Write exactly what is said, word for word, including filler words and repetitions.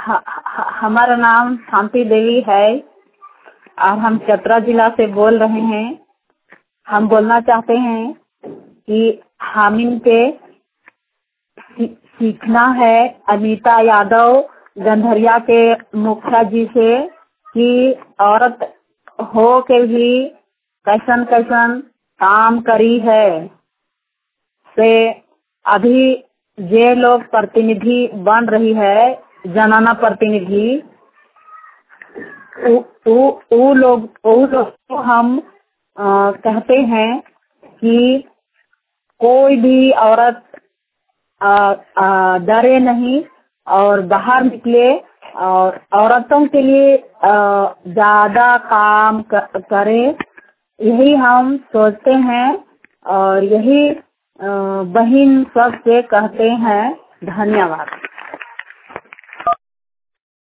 ह- ह- हमारा नाम शांति देवी है और हम चतरा जिला से बोल रहे हैं। हम बोलना चाहते हैं कि हम इनके सीखना है अनीता यादव गंधरिया के मुखिया जी से कि औरत हो के भी कैसन कैसन काम करी है से अभी जे लोग प्रतिनिधि बन रही है जनाना प्रतिनिधि उ, उ, उ लोग उ लोग को हम आ, कहते हैं कि कोई भी औरत आ, आ, डरे नहीं और बाहर निकले और औरतों के लिए ज्यादा काम कर, करे। यही हम सोचते हैं और यही बहन सबसे कहते हैं। धन्यवाद।